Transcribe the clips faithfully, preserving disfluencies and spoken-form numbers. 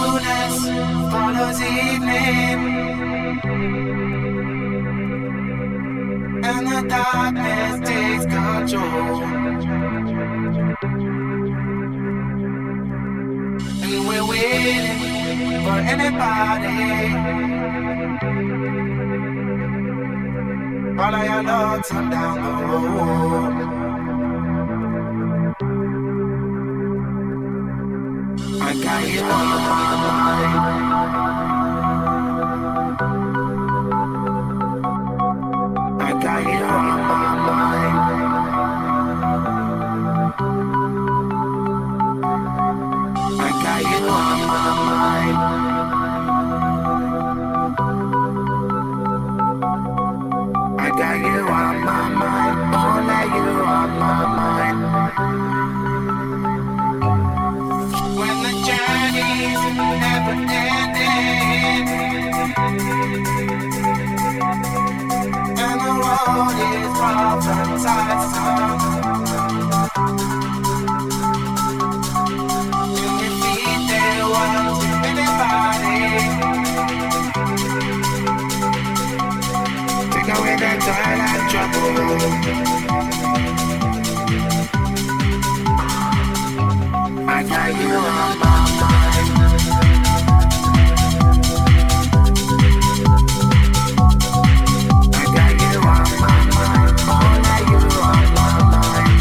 coolness follows evening, and the darkness takes control. And we're waiting for anybody. Follow your lonesome down the road. I got you on my mind. I got you on my mind. I got you on my mind. I got you on my mind. Only you on my mind. When the journey's never ending, and the road is rough and tiresome, and your feet they want to anybody. Take away that twilight trouble. I got you on my mind. I got you on my mind. Only you on my mind.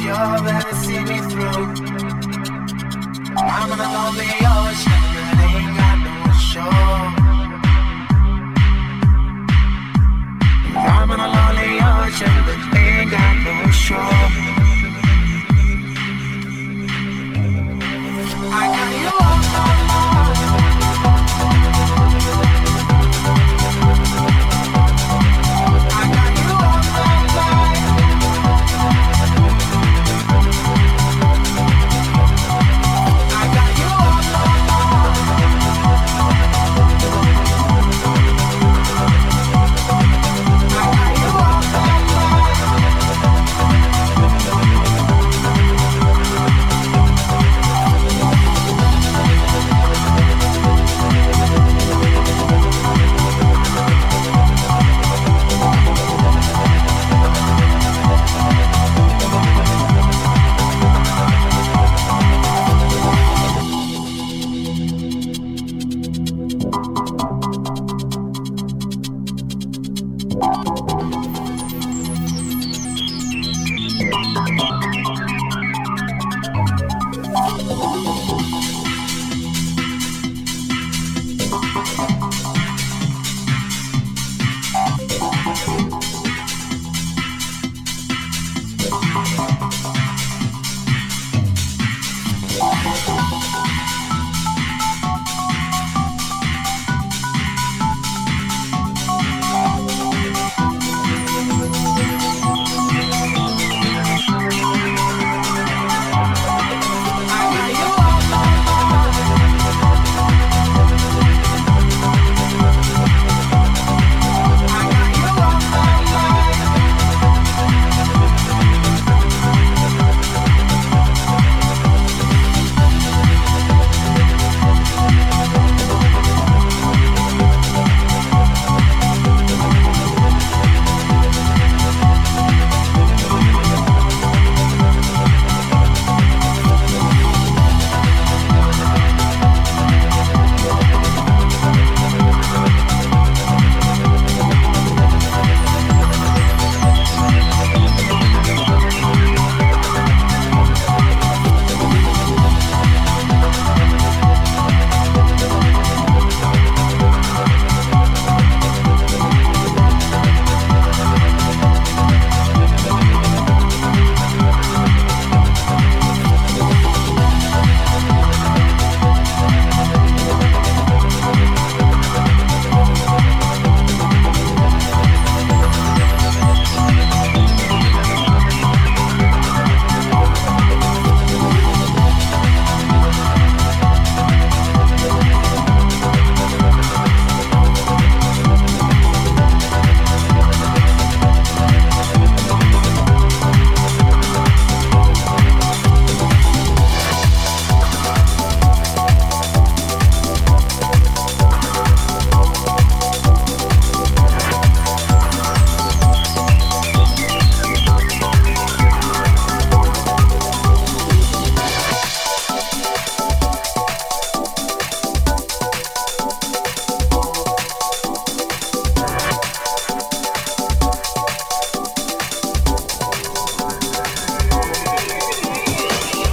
I'm gonna lonely ocean.